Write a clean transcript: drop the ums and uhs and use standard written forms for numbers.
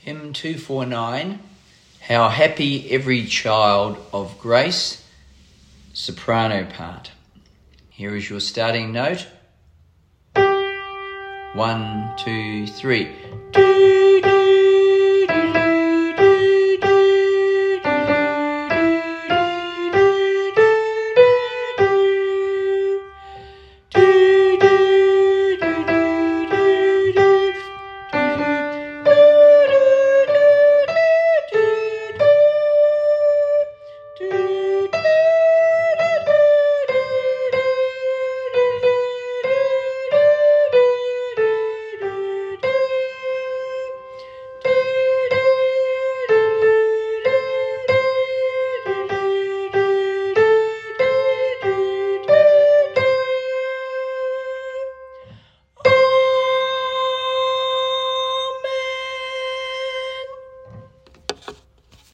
Hymn 249, How Happy Every Child of Grace, soprano part. Here is your starting note. 1, 2, 3.